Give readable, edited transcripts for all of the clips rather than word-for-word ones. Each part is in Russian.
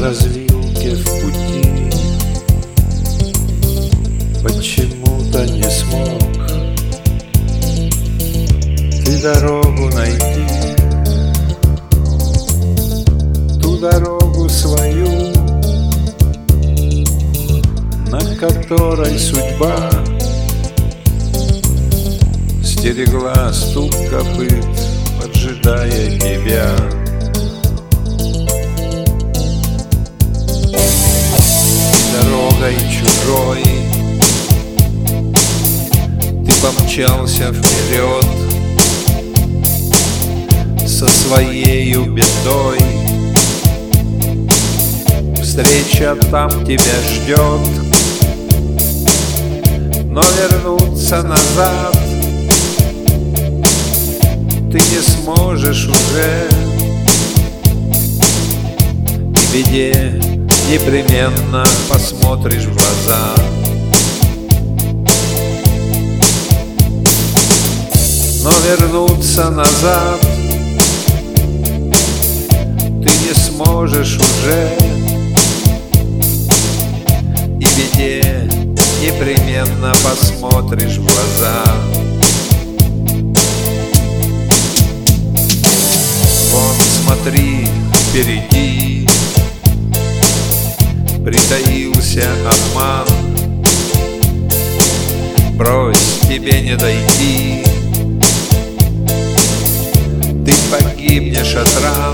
развилке в пути почему-то не смог ты дорогу найти, ту дорогу свою, на которой судьба стерегла стук копыт, поджидая тебя. Дорогой чужой ты помчался вперед со своею бедой. Встреча там тебя ждет, но вернуться назад ты не сможешь уже. И беде непременно посмотришь в глаза. Но вернуться назад ты не сможешь уже. И беде непременно посмотришь в глаза. Вон, смотри, впереди притаился обман. Брось, тебе не дойти, ты погибнешь от ран.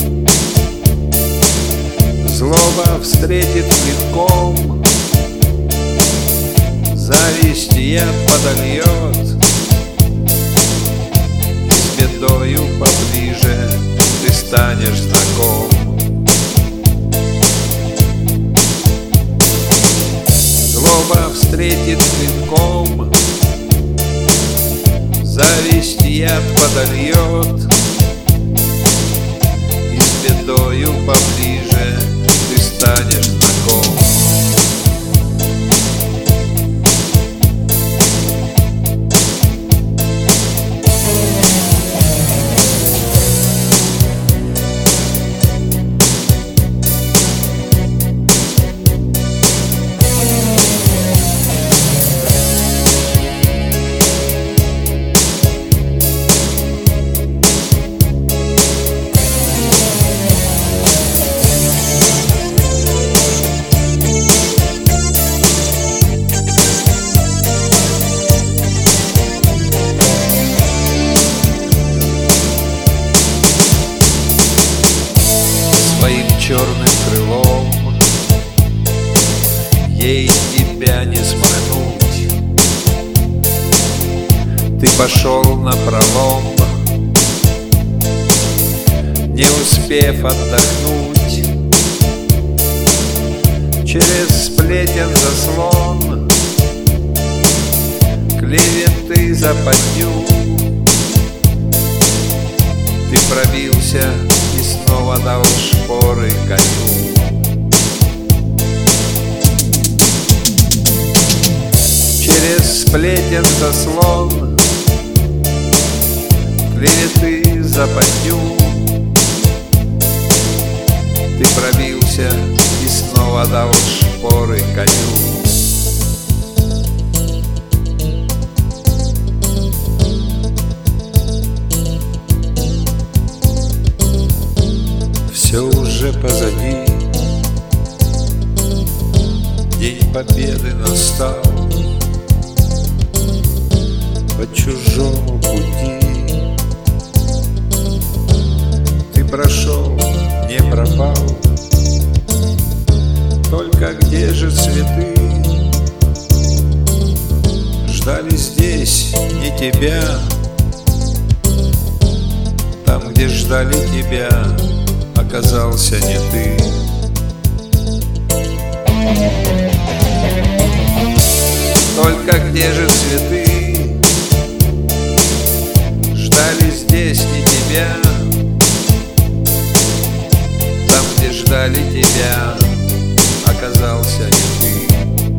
Злоба встретит клинком, зависть яд подольет. С бедою поближе ты станешь знаком. Злоба встретит клинком, зависть яд подольет. И с бедою поближе ты станешь знаком. Своим черным крылом ей тебя не смахнуть. Ты пошел напролом, не успев отдохнуть. Через сплетен заслон, клеветы, западню ты пробился и снова дал шпоры коню. Через сплетен заслон, клеветы, западню ты пробился и снова дал шпоры коню. Все уже позади, день победы настал. По чужому пути ты прошел, не пропал. Только где же цветы? Ждали здесь не тебя. Там, где ждали тебя, оказался не ты. Только где же цветы? Ждали здесь не тебя. Там, где ждали тебя, оказался не ты.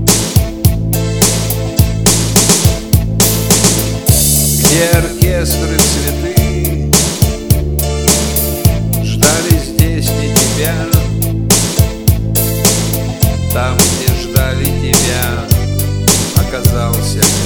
Где оркестры цветы? Ждали здесь не тебя. Там, где ждали тебя, оказался